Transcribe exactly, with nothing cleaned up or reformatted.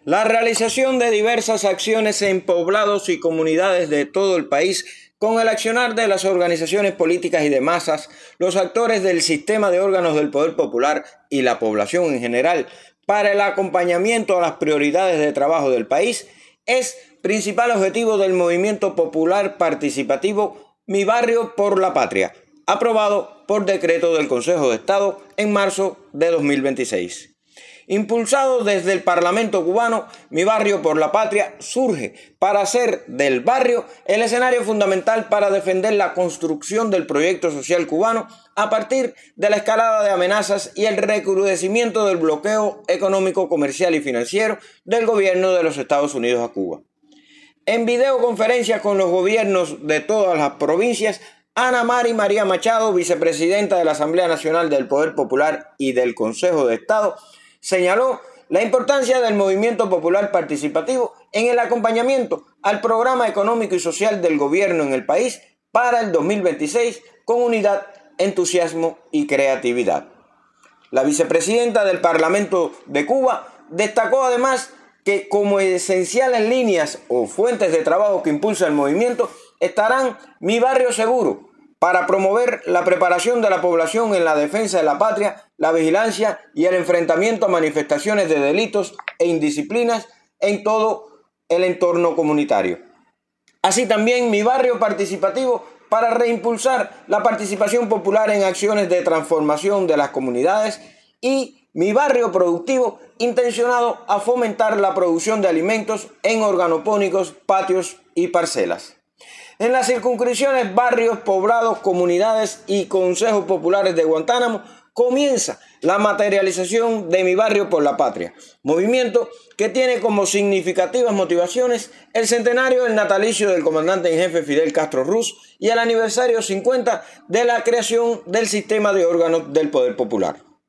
La realización de diversas acciones en poblados y comunidades de todo el país con el accionar de las organizaciones políticas y de masas, los actores del sistema de órganos del poder popular y la población en general para el acompañamiento a las prioridades de trabajo del país es principal objetivo del movimiento popular participativo Mi Barrio por la Patria, aprobado por decreto del Consejo de Estado en marzo de dos mil veintiséis. Impulsado desde el Parlamento cubano, Mi Barrio por la Patria surge para hacer del barrio el escenario fundamental para defender la construcción del proyecto social cubano a partir de la escalada de amenazas y el recrudecimiento del bloqueo económico, comercial y financiero del gobierno de los Estados Unidos a Cuba. En videoconferencias con los gobiernos de todas las provincias, Ana Mari María Machado, vicepresidenta de la Asamblea Nacional del Poder Popular y del Consejo de Estado, señaló la importancia del movimiento popular participativo en el acompañamiento al programa económico y social del gobierno en el país para el dos mil veintiséis con unidad, entusiasmo y creatividad. La vicepresidenta del Parlamento de Cuba destacó además que como esenciales líneas o fuentes de trabajo que impulsa el movimiento estarán Mi Barrio Seguro, para promover la preparación de la población en la defensa de la patria, la vigilancia y el enfrentamiento a manifestaciones de delitos e indisciplinas en todo el entorno comunitario. Así también Mi Barrio Participativo para reimpulsar la participación popular en acciones de transformación de las comunidades y Mi Barrio Productivo intencionado a fomentar la producción de alimentos en organopónicos, patios y parcelas. En las circunscripciones, barrios, poblados, comunidades y consejos populares de Guantánamo comienza la materialización de Mi Barrio por la Patria, movimiento que tiene como significativas motivaciones el centenario del natalicio del comandante en jefe Fidel Castro Ruz y el aniversario cincuenta de la creación del sistema de órganos del poder popular.